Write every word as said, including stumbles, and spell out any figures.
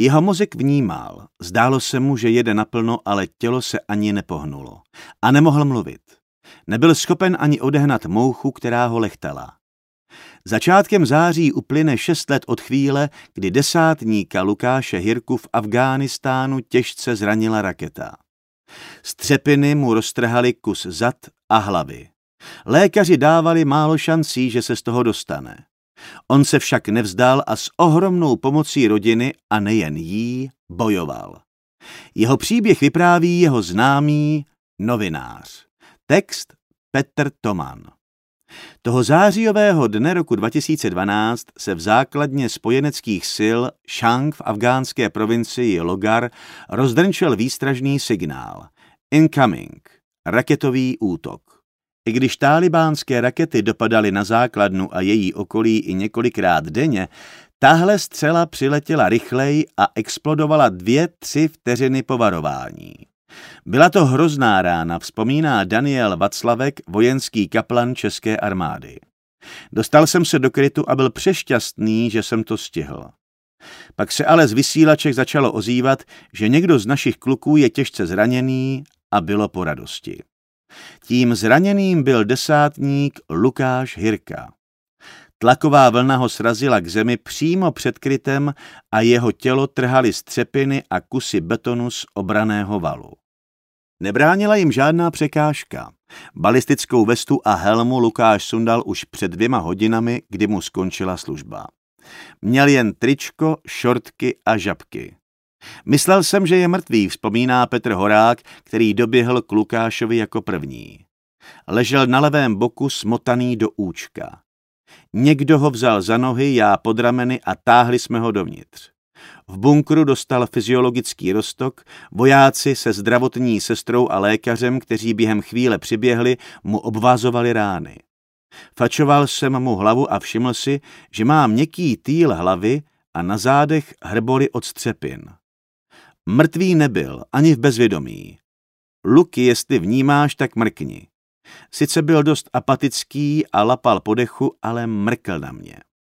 Jeho mozek vnímal. Zdálo se mu, že jede naplno, ale tělo se ani nepohnulo. A nemohl mluvit. Nebyl schopen ani odehnat mouchu, která ho lechtala. Začátkem září uplyne šest let od chvíle, kdy desátníka Lukáše Hirku v Afghánistánu těžce zranila raketa. Střepiny mu roztrhaly kus zad a hlavy. Lékaři dávali málo šancí, že se z toho dostane. On se však nevzdal a s ohromnou pomocí rodiny, a nejen jí, bojoval. Jeho příběh vypráví jeho známý novinář. Text Petr Toman. Toho zářijového dne roku dva tisíce dvanáct se v základně spojeneckých sil Šang v afgánské provincii Logar rozdrnčil výstražný signál. Incoming. Raketový útok. I když tálibánské rakety dopadaly na základnu a její okolí i několikrát denně, tahle střela přiletěla rychleji a explodovala dvě, tři vteřiny po varování. Byla to hrozná rána, vzpomíná Daniel Vaclavek, vojenský kaplan české armády. Dostal jsem se do krytu a byl přešťastný, že jsem to stihl. Pak se ale z vysílaček začalo ozývat, že někdo z našich kluků je těžce zraněný a bylo po radosti. Tím zraněným byl desátník Lukáš Hirka. Tlaková vlna ho srazila k zemi přímo před krytem a jeho tělo trhaly střepiny a kusy betonu z obranného valu. Nebránila jim žádná překážka. Balistickou vestu a helmu Lukáš sundal už před dvěma hodinami, kdy mu skončila služba. Měl jen tričko, šortky a žabky. Myslel jsem, že je mrtvý, vzpomíná Petr Horák, který doběhl k Lukášovi jako první. Ležel na levém boku smotaný do účka. Někdo ho vzal za nohy, já pod rameny a táhli jsme ho dovnitř. V bunkru dostal fyziologický roztok, vojáci se zdravotní sestrou a lékařem, kteří během chvíle přiběhli, mu obvázovali rány. Fačoval jsem mu hlavu a všiml si, že má měkký týl hlavy a na zádech hrboly od střepin. Mrtvý nebyl, ani v bezvědomí. Luky, jestli vnímáš, tak mrkni. Sice byl dost apatický a lapal po dechu, ale mrkl na mě.